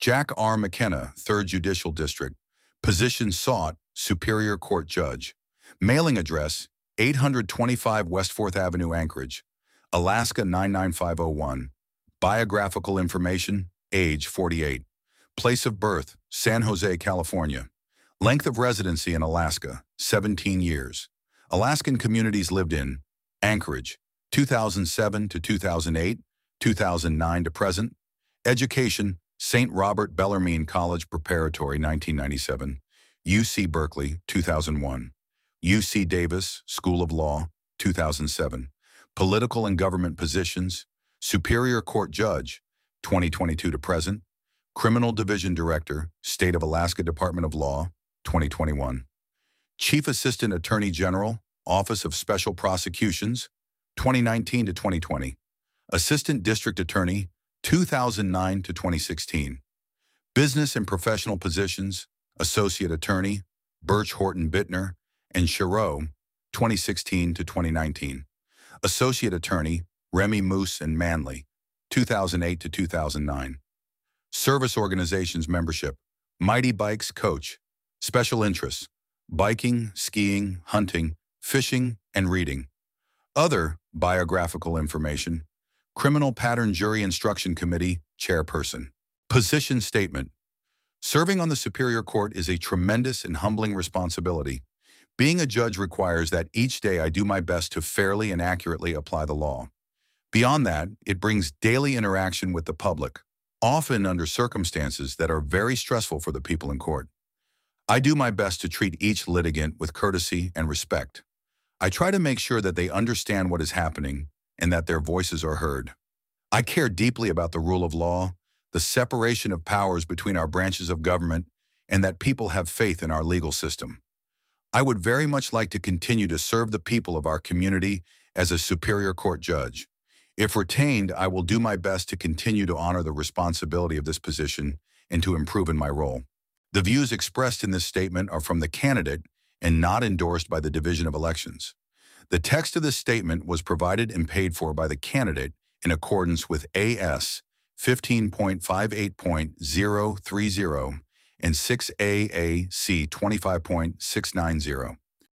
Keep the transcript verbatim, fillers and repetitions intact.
Jack R. McKenna, third Judicial District. Position sought, Superior Court Judge. Mailing address, eight twenty-five West fourth Avenue, Anchorage, Alaska nine nine five oh one. Biographical information, age forty-eight. Place of birth, San Jose, California. Length of residency in Alaska, seventeen years. Alaskan communities lived in Anchorage, two thousand seven to two thousand eight, two thousand nine to present. Education, Saint Robert Bellarmine College Preparatory, nineteen ninety-seven. U C Berkeley, two thousand one. U C Davis School of Law, two thousand seven. Political and government positions, Superior Court Judge, twenty twenty-two to present. Criminal Division Director, State of Alaska Department of Law, twenty twenty-one. Chief Assistant Attorney General, Office of Special Prosecutions, twenty nineteen to twenty twenty. Assistant District Attorney, two thousand nine to twenty sixteen. Business and professional positions, Associate Attorney, Birch Horton Bittner and Chiro, twenty sixteen to twenty nineteen. Associate Attorney, Remy Moose and Manley, two thousand eight to two thousand nine. Service Organizations Membership, Mighty Bikes Coach. Special interests, biking, skiing, hunting, fishing, and reading. Other biographical information, Criminal Pattern Jury Instruction Committee Chairperson. Position statement. Serving on the Superior Court is a tremendous and humbling responsibility. Being a judge requires that each day I do my best to fairly and accurately apply the law. Beyond that, it brings daily interaction with the public, often under circumstances that are very stressful for the people in court. I do my best to treat each litigant with courtesy and respect. I try to make sure that they understand what is happening and that their voices are heard. I care deeply about the rule of law, the separation of powers between our branches of government, and that people have faith in our legal system. I would very much like to continue to serve the people of our community as a Superior Court judge. If retained, I will do my best to continue to honor the responsibility of this position and to improve in my role. The views expressed in this statement are from the candidate and not endorsed by the Division of Elections. The text of this statement was provided and paid for by the candidate in accordance with A S fifteen point fifty-eight point zero three zero and six A A C twenty-five point six nine zero.